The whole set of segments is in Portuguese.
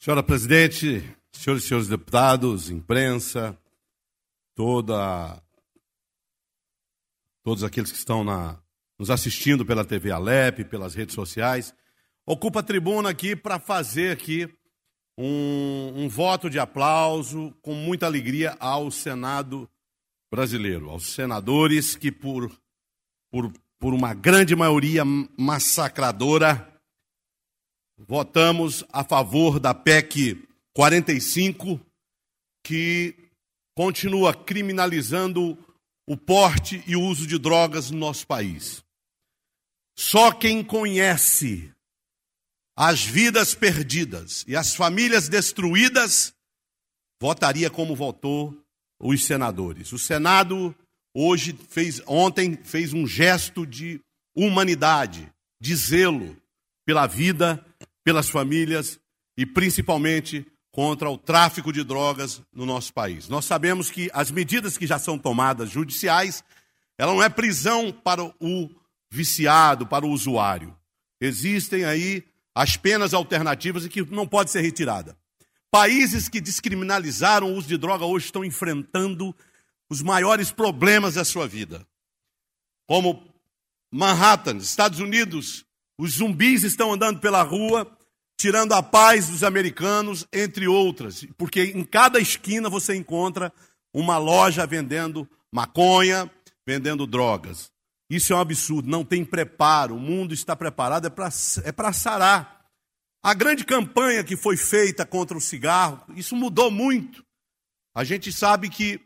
Senhora Presidente, senhoras e senhores deputados, imprensa, todos aqueles que estão nos assistindo pela TV Alep, pelas redes sociais, ocupo a tribuna aqui para fazer aqui um voto de aplauso com muita alegria ao Senado brasileiro, aos senadores que por uma grande maioria massacradora votamos a favor da PEC 45, que continua criminalizando o porte e o uso de drogas no nosso país. Só quem conhece as vidas perdidas e as famílias destruídas votaria como votou os senadores. O Senado ontem fez um gesto de humanidade, de zelo pela vida, pelas famílias e principalmente contra o tráfico de drogas no nosso país. Nós sabemos que as medidas que já são tomadas judiciais, ela não é prisão para o viciado, para o usuário. Existem aí as penas alternativas e que não pode ser retirada. Países que descriminalizaram o uso de droga hoje estão enfrentando os maiores problemas da sua vida. Como Manhattan, Estados Unidos, os zumbis estão andando pela rua, tirando a paz dos americanos, entre outras. Porque em cada esquina você encontra uma loja vendendo maconha, vendendo drogas. Isso é um absurdo, não tem preparo, o mundo está preparado, é para sarar. A grande campanha que foi feita contra o cigarro, isso mudou muito. A gente sabe que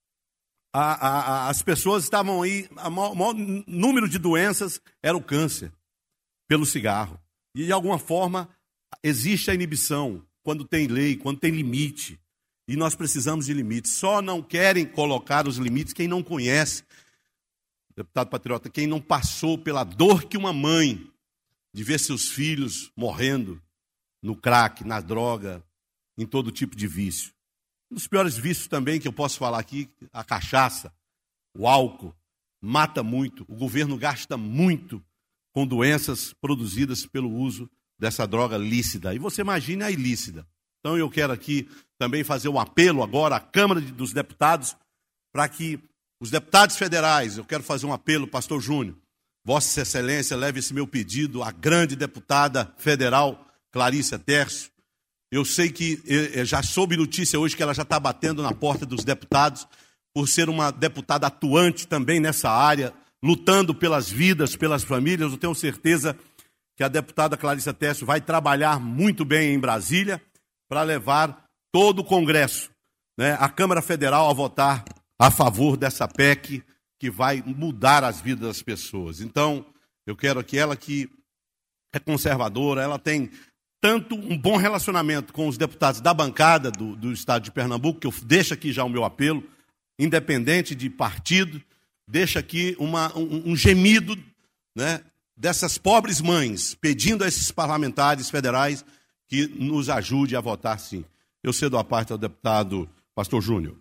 as pessoas estavam aí, o maior número de doenças era o câncer, pelo cigarro. E de alguma forma existe a inibição, quando tem lei, quando tem limite. E nós precisamos de limites. Só não querem colocar os limites quem não conhece. Deputado patriota, quem não passou pela dor que uma mãe de ver seus filhos morrendo no crack, na droga, em todo tipo de vício. Um dos piores vícios também que eu posso falar aqui, a cachaça, o álcool, mata muito. O governo gasta muito com doenças produzidas pelo uso dessa droga lícita. E você imagine a ilícita. Então eu quero aqui também fazer um apelo agora à Câmara dos Deputados para que os deputados federais, eu quero fazer um apelo, pastor Júnior, Vossa Excelência, leve esse meu pedido à grande deputada federal, Clarissa Tércio. Eu sei que, já soube notícia hoje que ela já está batendo na porta dos deputados, por ser uma deputada atuante também nessa área, lutando pelas vidas, pelas famílias. Eu tenho certeza que a deputada Clarissa Tércio vai trabalhar muito bem em Brasília para levar todo o Congresso, a Câmara Federal, a votar a favor dessa PEC que vai mudar as vidas das pessoas. Então, eu quero que ela, que é conservadora, ela tem tanto um bom relacionamento com os deputados da bancada do estado de Pernambuco, que eu deixo aqui já o meu apelo, independente de partido, deixa aqui um gemido, dessas pobres mães, pedindo a esses parlamentares federais que nos ajude a votar sim. Eu cedo a parte ao deputado pastor Júnior.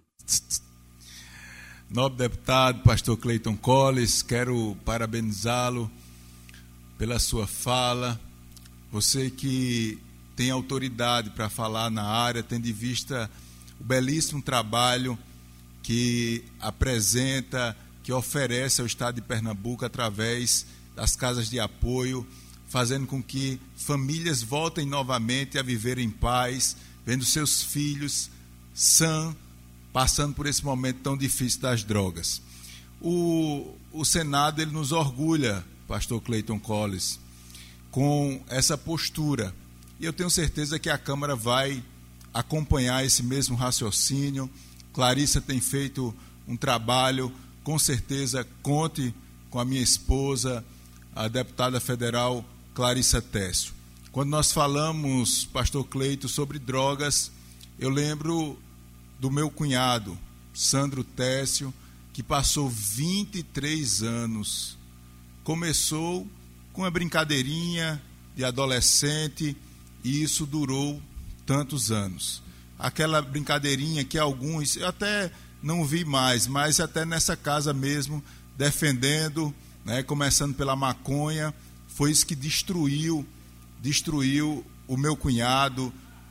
Nobre deputado, pastor Cleiton Colles, quero parabenizá-lo pela sua fala. Você que tem autoridade para falar na área, tendo em vista o belíssimo trabalho que apresenta, que oferece ao estado de Pernambuco através das casas de apoio, fazendo com que famílias voltem novamente a viver em paz, vendo seus filhos sãos, passando por esse momento tão difícil das drogas. O Senado, ele nos orgulha, pastor Cleiton Colles, com essa postura. E eu tenho certeza que a Câmara vai acompanhar esse mesmo raciocínio. Clarissa tem feito um trabalho, com certeza conte com a minha esposa, a deputada federal Clarissa Tércio. Quando nós falamos, pastor Cleiton, sobre drogas, eu lembro do meu cunhado, Sandro Tércio, que passou 23 anos. Começou com uma brincadeirinha de adolescente e isso durou tantos anos. Aquela brincadeirinha que alguns, eu até não vi mais, mas até nessa casa mesmo, defendendo, começando pela maconha, foi isso que destruiu o meu cunhado,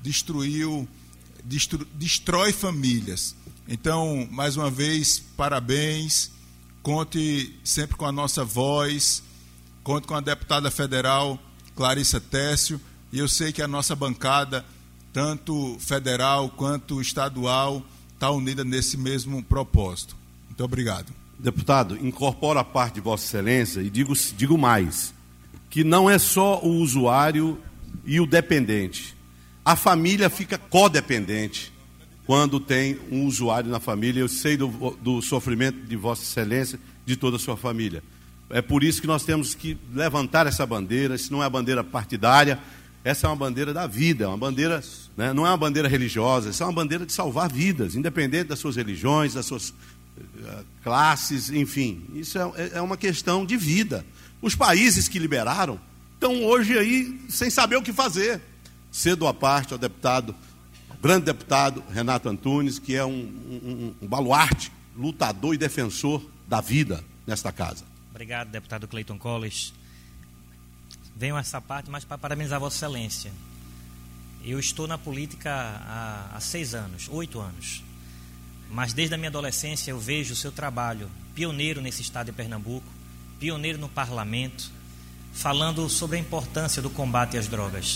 destrói famílias. Então, mais uma vez, parabéns. Conte sempre com a nossa voz. Conte com a deputada federal Clarissa Técio. E eu sei que a nossa bancada, tanto federal quanto estadual, está unida nesse mesmo propósito. Muito obrigado. Deputado, incorporo a parte de Vossa Excelência e digo mais, que não é só o usuário e o dependente. A família fica codependente quando tem um usuário na família. Eu sei do sofrimento de Vossa Excelência, de toda a sua família. É por isso que nós temos que levantar essa bandeira. Isso não é a bandeira partidária, essa é uma bandeira da vida, uma bandeira, né, não é uma bandeira religiosa, essa é uma bandeira de salvar vidas, independente das suas religiões, das suas classes, enfim. Isso é uma questão de vida. Os países que liberaram estão hoje aí sem saber o que fazer. Cedo à parte ao deputado, ao grande deputado Renato Antunes, que é um baluarte, lutador e defensor da vida nesta casa. Obrigado, deputado Clayton Colles. Venho a essa parte, mas para parabenizar Vossa Excelência. Eu estou na política há 6 anos, 8 anos. Mas desde a minha adolescência eu vejo o seu trabalho pioneiro nesse estado de Pernambuco, pioneiro no parlamento, falando sobre a importância do combate às drogas.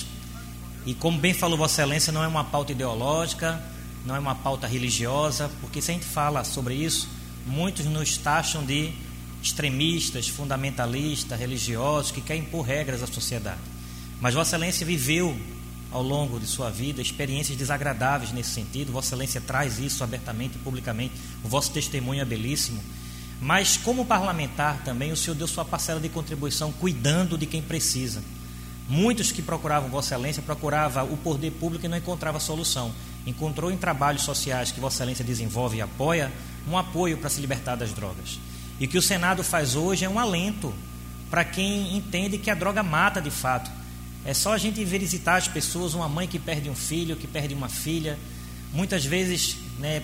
E como bem falou Vossa Excelência, não é uma pauta ideológica, não é uma pauta religiosa, porque se a gente fala sobre isso, muitos nos taxam de extremistas, fundamentalistas, religiosos, que querem impor regras à sociedade. Mas Vossa Excelência viveu ao longo de sua vida experiências desagradáveis nesse sentido. Vossa Excelência traz isso abertamente e publicamente, o vosso testemunho é belíssimo. Mas como parlamentar também o senhor deu sua parcela de contribuição cuidando de quem precisa. Muitos que procuravam Vossa Excelência procuravam o poder público e não encontrava solução. Encontrou em trabalhos sociais que Vossa Excelência desenvolve e apoia um apoio para se libertar das drogas. E o que o Senado faz hoje é um alento para quem entende que a droga mata de fato. É só a gente ver visitar as pessoas, uma mãe que perde um filho, que perde uma filha, muitas vezes, né,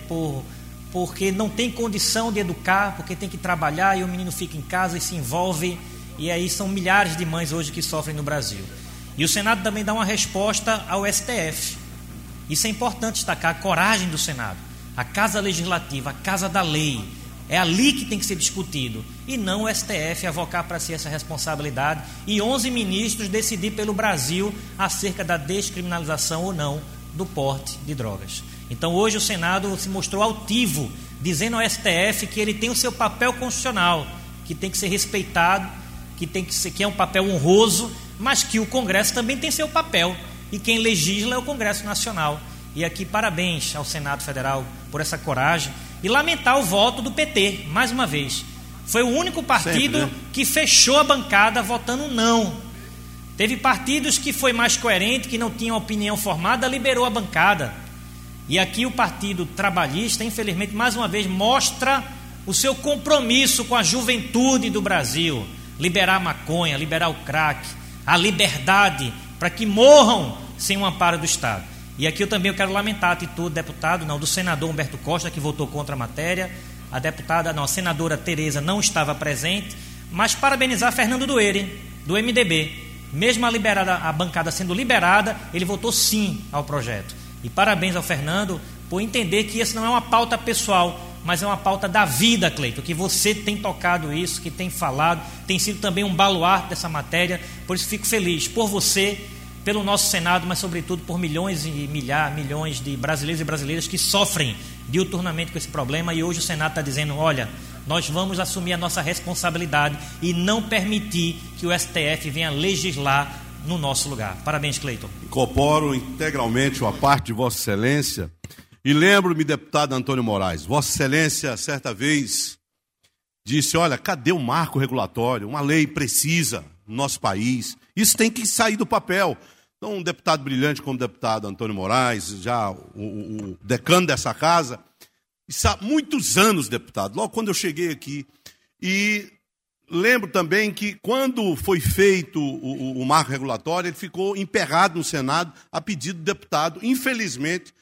porque não tem condição de educar, porque tem que trabalhar e o menino fica em casa e se envolve, e aí são milhares de mães hoje que sofrem no Brasil. E o Senado também dá uma resposta ao STF. Isso é importante destacar, a coragem do Senado, a Casa Legislativa, a Casa da Lei. É ali que tem que ser discutido, e não o STF avocar para si essa responsabilidade e 11 ministros decidir pelo Brasil acerca da descriminalização ou não do porte de drogas. Então hoje o Senado se mostrou altivo, dizendo ao STF que ele tem o seu papel constitucional, que tem que ser respeitado, que é um papel honroso, mas que o Congresso também tem seu papel, e quem legisla é o Congresso Nacional. E aqui parabéns ao Senado Federal por essa coragem. E lamentar o voto do PT, mais uma vez. Foi o único partido que fechou a bancada votando não. Teve partidos que foi mais coerente, que não tinham opinião formada, liberou a bancada. E aqui o Partido Trabalhista, infelizmente, mais uma vez, mostra o seu compromisso com a juventude do Brasil. Liberar a maconha, liberar o crack, a liberdade, para que morram sem um amparo do Estado. E aqui eu também quero lamentar a atitude do senador Humberto Costa, que votou contra a matéria. A senadora Tereza não estava presente, mas parabenizar Fernando Dueire, do MDB. Mesmo a bancada sendo liberada, ele votou sim ao projeto. E parabéns ao Fernando por entender que isso não é uma pauta pessoal, mas é uma pauta da vida, Cleiton, que você tem tocado isso, que tem falado, tem sido também um baluarte dessa matéria. Por isso fico feliz por você, pelo nosso Senado, mas sobretudo por milhões de brasileiros e brasileiras que sofrem diuturnamente com esse problema. E hoje o Senado está dizendo, olha, nós vamos assumir a nossa responsabilidade e não permitir que o STF venha legislar no nosso lugar. Parabéns, Cleiton. Incorporo integralmente a parte de Vossa Excelência e lembro-me, deputado Antônio Moraes, Vossa Excelência certa vez disse, olha, cadê o marco regulatório? Uma lei precisa no nosso país, isso tem que sair do papel. Então, um deputado brilhante como o deputado Antônio Moraes, já o decano dessa casa, isso há muitos anos, deputado, logo quando eu cheguei aqui. E lembro também que quando foi feito o marco regulatório, ele ficou emperrado no Senado a pedido do deputado, infelizmente,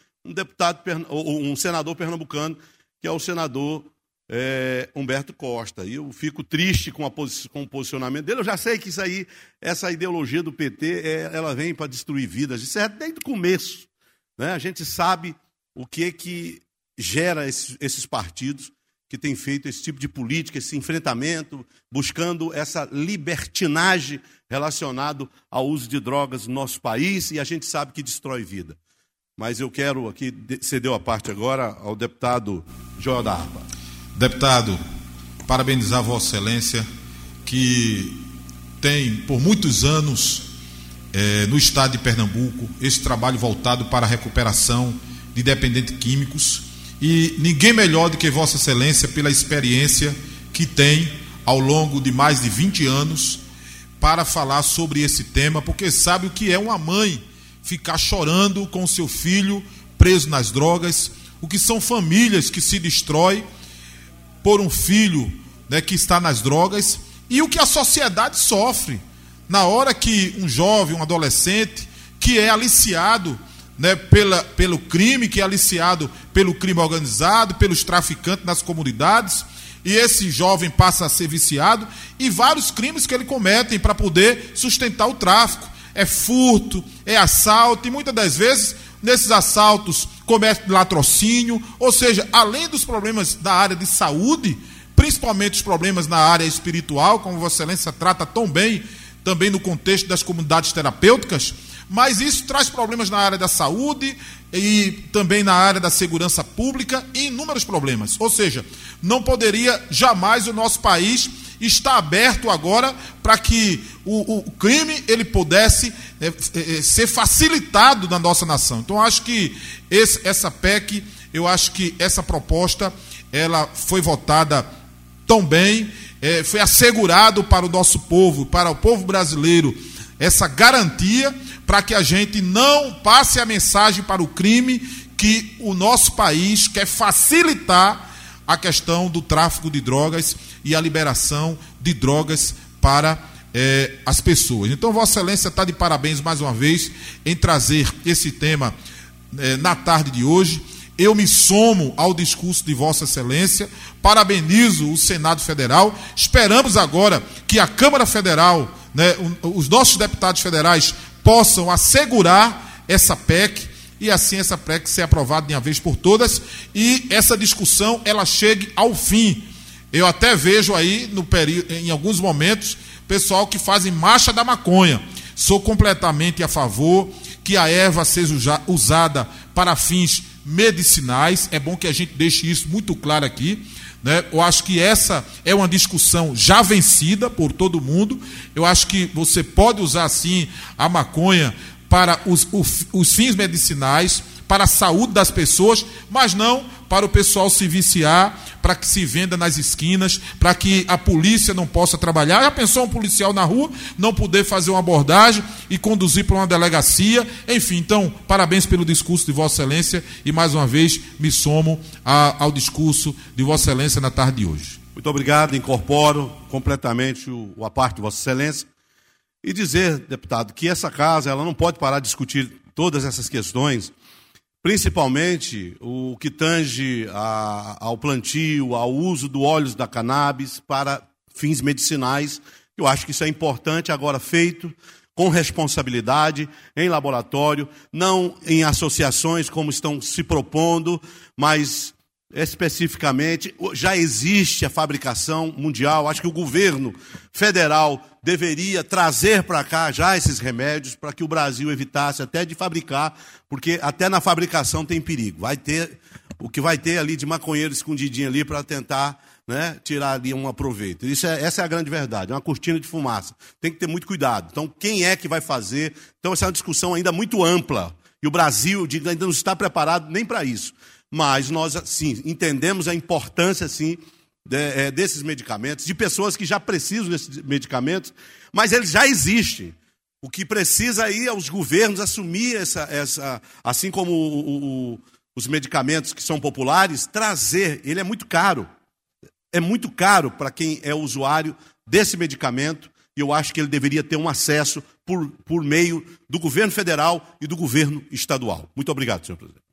um senador pernambucano, que é o senador Humberto Costa. E eu fico triste com o posicionamento dele. Eu já sei que essa ideologia do PT, ela vem para destruir vidas. Isso é desde o começo. né? A gente sabe o que gera esses partidos que têm feito esse tipo de política, esse enfrentamento, buscando essa libertinagem relacionada ao uso de drogas no nosso país, e a gente sabe que destrói vida. Mas eu quero aqui ceder a parte agora ao deputado Joel da Harpa. Deputado, parabenizar Vossa Excelência, que tem por muitos anos no estado de Pernambuco esse trabalho voltado para a recuperação de dependentes químicos, e ninguém melhor do que Vossa Excelência pela experiência que tem ao longo de mais de 20 anos para falar sobre esse tema, porque sabe o que é uma mãe ficar chorando com o seu filho preso nas drogas, o que são famílias que se destroem por um filho, né, que está nas drogas, e o que a sociedade sofre na hora que um jovem, um adolescente que é aliciado, né, pelo crime, que é aliciado pelo crime organizado, pelos traficantes nas comunidades, e esse jovem passa a ser viciado, e vários crimes que ele comete para poder sustentar o tráfico. É furto, é assalto, e muitas das vezes, nesses assaltos, comete latrocínio, ou seja, além dos problemas da área de saúde, principalmente os problemas na área espiritual, como Vossa Excelência trata tão bem, também no contexto das comunidades terapêuticas, mas isso traz problemas na área da saúde e também na área da segurança pública e inúmeros problemas. Ou seja, não poderia jamais o nosso país estar aberto agora para que o crime ele pudesse ser facilitado na nossa nação. Então, eu acho que essa PEC, eu acho que essa proposta, ela foi votada tão bem, foi assegurado para o nosso povo, para o povo brasileiro, essa garantia para que a gente não passe a mensagem para o crime que o nosso país quer facilitar a questão do tráfico de drogas e a liberação de drogas para as pessoas. Então, Vossa Excelência está de parabéns mais uma vez em trazer esse tema na tarde de hoje. Eu me somo ao discurso de Vossa Excelência, parabenizo o Senado Federal, esperamos agora que a Câmara Federal, né, os nossos deputados federais possam assegurar essa PEC, e assim essa PEC ser aprovada de uma vez por todas, e essa discussão ela chegue ao fim. Eu até vejo aí, em alguns momentos, pessoal que fazem marcha da maconha. Sou completamente a favor que a erva seja usada para fins medicinais. É bom que a gente deixe isso muito claro aqui, né? Eu acho que essa é uma discussão já vencida por todo mundo. Eu acho que você pode usar sim a maconha para os fins medicinais, para a saúde das pessoas, mas não para o pessoal se viciar, para que se venda nas esquinas, para que a polícia não possa trabalhar. Já pensou um policial na rua não poder fazer uma abordagem e conduzir para uma delegacia? Enfim, então, parabéns pelo discurso de Vossa Excelência e, mais uma vez, me somo ao discurso de Vossa Excelência na tarde de hoje. Muito obrigado, incorporo completamente a parte de Vossa Excelência. E dizer, deputado, que essa casa ela não pode parar de discutir todas essas questões, principalmente o que tange ao plantio, ao uso do óleo da cannabis para fins medicinais. Eu acho que isso é importante, agora feito com responsabilidade, em laboratório, não em associações como estão se propondo, mas especificamente já existe a fabricação mundial. Acho que o governo federal deveria trazer para cá já esses remédios para que o Brasil evitasse até de fabricar, porque até na fabricação tem perigo. Vai ter o que vai ter ali de maconheiro escondidinho ali para tentar, né, tirar ali um aproveito. Essa é a grande verdade, é uma cortina de fumaça. Tem que ter muito cuidado. Então, quem é que vai fazer? Então, essa é uma discussão ainda muito ampla. E o Brasil, ainda não está preparado nem para isso. Mas nós, sim, entendemos a importância, sim, desses medicamentos, de pessoas que já precisam desses medicamentos, mas eles já existem. O que precisa aí é os governos assumir assim como os medicamentos que são populares, trazer. Ele é muito caro. É muito caro para quem é usuário desse medicamento, e eu acho que ele deveria ter um acesso por meio do governo federal e do governo estadual. Muito obrigado, senhor presidente.